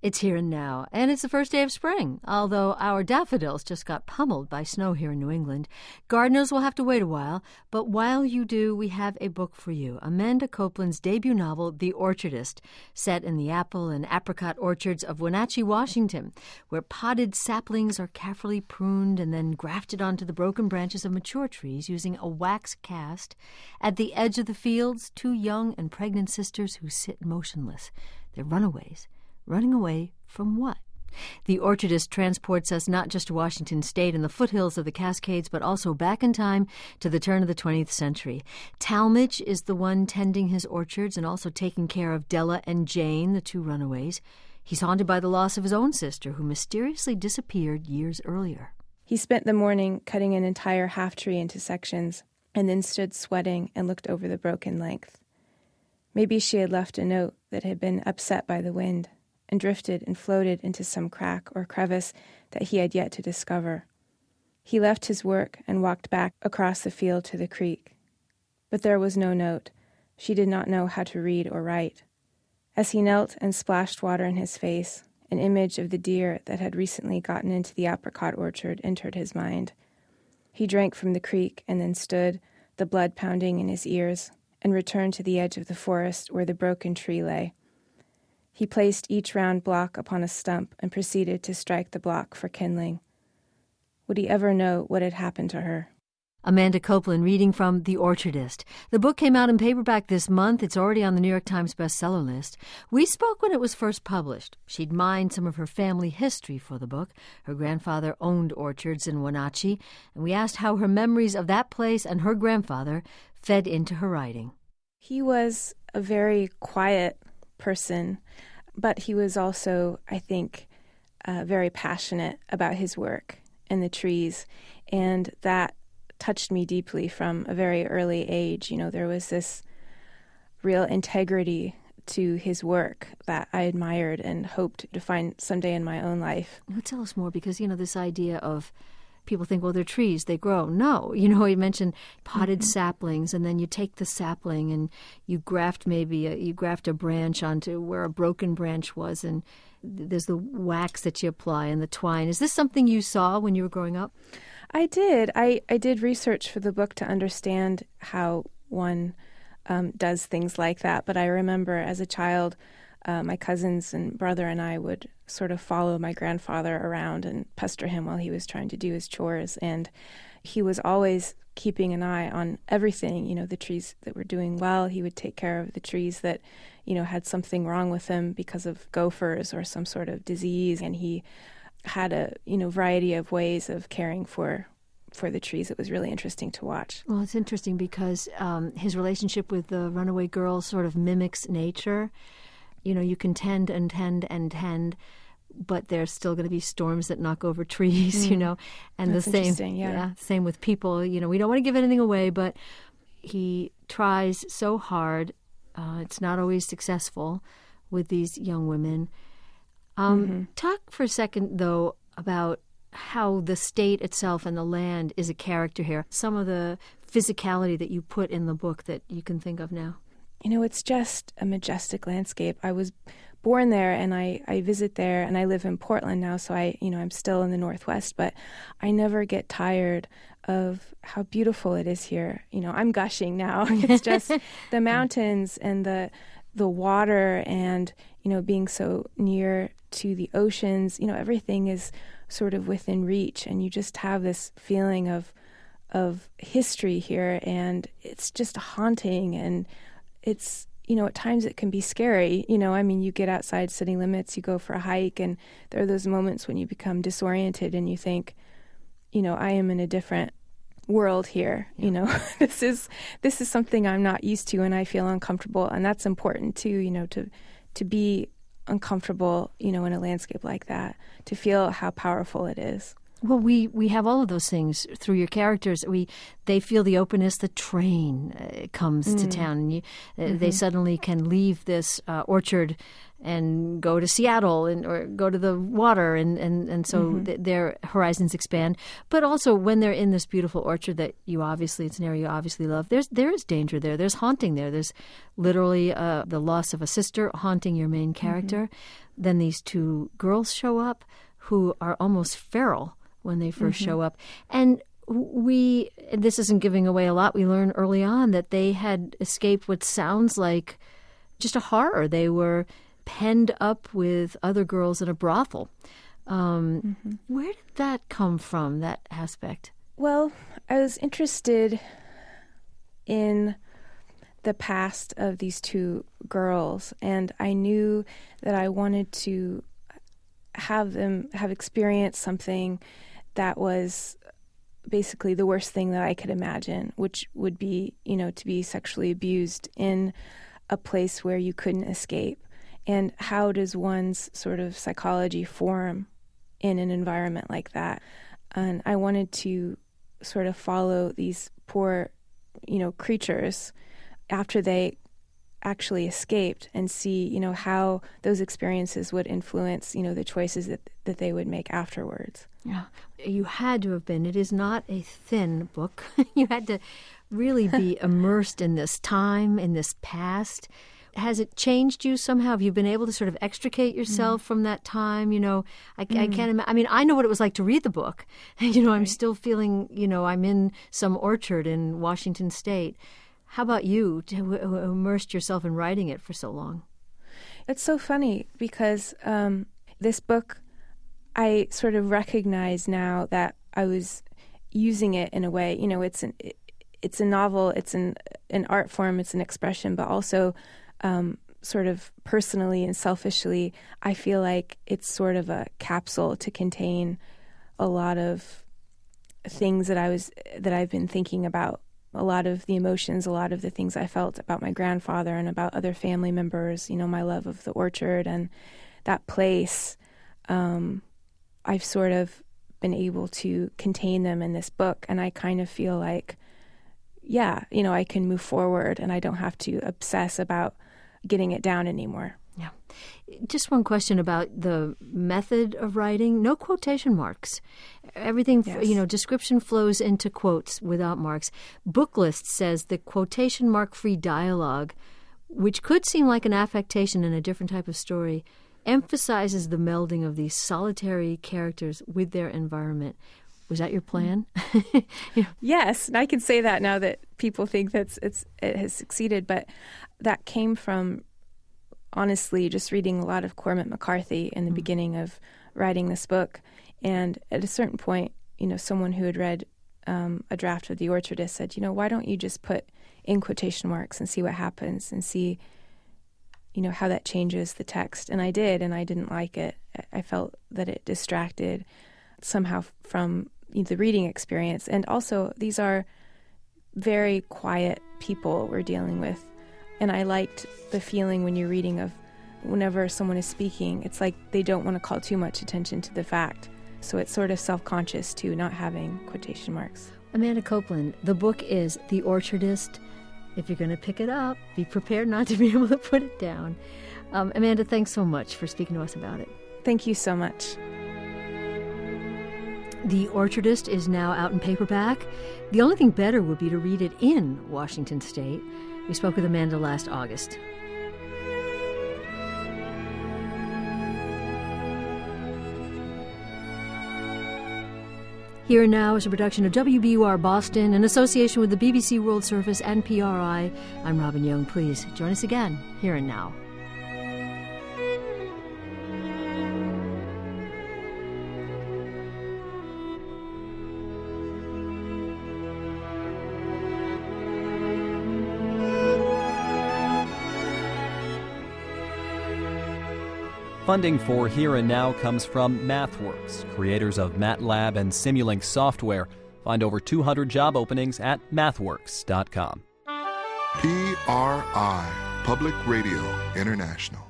It's here and now, and it's the first day of spring. Although our daffodils just got pummeled by snow here in New England, gardeners will have to wait a while. But while you do, we have a book for you. Amanda Copeland's debut novel, The Orchardist, set in the apple and apricot orchards of Wenatchee, Washington, where potted saplings are carefully pruned and then grafted onto the broken branches of mature trees using a wax cast. At the edge of the fields, two young and pregnant sisters who sit motionless. They're runaways. Running away from what? The Orchardist transports us not just to Washington State and the foothills of the Cascades, but also back in time to the turn of the 20th century. Talmadge is the one tending his orchards and also taking care of Della and Jane, the two runaways. He's haunted by the loss of his own sister, who mysteriously disappeared years earlier. He spent the morning cutting an entire half-tree into sections and then stood sweating and looked over the broken length. Maybe she had left a note that had been upset by the wind and drifted and floated into some crack or crevice that he had yet to discover. He left his work and walked back across the field to the creek. But there was no note. She did not know how to read or write. As he knelt and splashed water in his face, an image of the deer that had recently gotten into the apricot orchard entered his mind. He drank from the creek and then stood, the blood pounding in his ears, and returned to the edge of the forest where the broken tree lay. He placed each round block upon a stump and proceeded to strike the block for kindling. Would he ever know what had happened to her? Amanda Copeland reading from The Orchardist. The book came out in paperback this month. It's already on the New York Times bestseller list. We spoke when it was first published. She'd mined some of her family history for the book. Her grandfather owned orchards in Wenatchee, and we asked how her memories of that place and her grandfather fed into her writing. He was a very quiet person, but he was also, I think, very passionate about his work and the trees, and that touched me deeply from a very early age. You know, there was this real integrity to his work that I admired and hoped to find someday in my own life. Well, tell us more, because, you know, this idea of people think, well, they're trees, they grow. No, you know, you mentioned potted saplings, and then you take the sapling and you graft you graft a branch onto where a broken branch was, and there's the wax that you apply and the twine. Is this something you saw when you were growing up? I did. I did research for the book to understand how one does things like that. But I remember as a child, my cousins and brother and I would sort of follow my grandfather around and pester him while he was trying to do his chores. And he was always keeping an eye on everything, you know, the trees that were doing well. He would take care of the trees that, you know, had something wrong with them because of gophers or some sort of disease. And he had a, you know, variety of ways of caring for the trees. It was really interesting to watch. Well, it's interesting because his relationship with the runaway girl sort of mimics nature. You know, you can tend and tend and tend, but there's still going to be storms that knock over trees, you know. And That's the same, interesting, yeah. Same with people. You know, we don't want to give anything away, but he tries so hard. It's not always successful with these young women. Talk for a second, though, about how the state itself and the land is a character here. Some of the physicality that you put in the book that you can think of now. You know, it's just a majestic landscape. I was born there, and I visit there, and I live in Portland now, so I'm still in the Northwest, but I never get tired of how beautiful it is here. You know, I'm gushing now. It's just the mountains and the water and, you know, being so near to the oceans. You know, everything is sort of within reach, and you just have this feeling of history here, and it's just haunting, and it's, you know, at times it can be scary. You know, I mean, you get outside city limits, you go for a hike, and there are those moments when you become disoriented and you think, you know, I am in a different world here. You know, this is something I'm not used to, and I feel uncomfortable, and that's important too, you know, to be uncomfortable, you know, in a landscape like that, to feel how powerful it is. Well, we have all of those things through your characters. They feel the openness. The train comes to town, and they suddenly can leave this orchard and go to Seattle or go to the water, and so their horizons expand. But also, when they're in this beautiful orchard that it's an area you obviously love, there is danger there. There's haunting there. There's literally the loss of a sister haunting your main character. then these two girls show up who are almost feral when they first show up. And this isn't giving away a lot, we learn early on that they had escaped what sounds like just a horror. They were penned up with other girls in a brothel. Where did that come from, that aspect? Well, I was interested in the past of these two girls, and I knew that I wanted to have them have experienced something that was basically the worst thing that I could imagine, which would be, to be sexually abused in a place where you couldn't escape. And how does one's sort of psychology form in an environment like that? And I wanted to sort of follow these poor, creatures after they actually escaped and see, how those experiences would influence, the choices that they would make afterwards. Yeah, you had to have been. It is not a thin book. You had to really be immersed in this time, in this past. Has it changed you somehow? Have you been able to sort of extricate yourself from that time? I can't imagine. I mean, I know what it was like to read the book. I'm still feeling, I'm in some orchard in Washington State. How about you, who immersed yourself in writing it for so long? It's so funny because this book, I sort of recognize now that I was using it in a way. It's a novel, it's an art form, it's an expression, but also sort of personally and selfishly, I feel like it's sort of a capsule to contain a lot of things that I've been thinking about. A lot of the emotions, a lot of the things I felt about my grandfather and about other family members, my love of the orchard and that place. I've sort of been able to contain them in this book, and I kind of feel like, I can move forward and I don't have to obsess about getting it down anymore. Yeah. Just one question about the method of writing. No quotation marks. Everything, Yes. Description flows into quotes without marks. Booklist says the quotation mark-free dialogue, which could seem like an affectation in a different type of story, emphasizes the melding of these solitary characters with their environment. Was that your plan? Yes, and I can say that now that people think that it has succeeded, but that came from, honestly, just reading a lot of Cormac McCarthy in the beginning of writing this book. And at a certain point, someone who had read a draft of The Orchardist said, why don't you just put in quotation marks and see what happens and see, how that changes the text. And I did, and I didn't like it. I felt that it distracted somehow from the reading experience. And also, these are very quiet people we're dealing with. And I liked the feeling when you're reading of whenever someone is speaking, it's like they don't want to call too much attention to the fact. So it's sort of self-conscious, too, not having quotation marks. Amanda Copeland, the book is The Orchardist. If you're going to pick it up, be prepared not to be able to put it down. Amanda, thanks so much for speaking to us about it. Thank you so much. The Orchardist is now out in paperback. The only thing better would be to read it in Washington State. We spoke with Amanda last August. Here and Now is a production of WBUR Boston in association with the BBC World Service and PRI. I'm Robin Young. Please join us again, Here and Now. Funding for Here and Now comes from MathWorks, creators of MATLAB and Simulink software. Find over 200 job openings at mathworks.com. PRI, Public Radio International.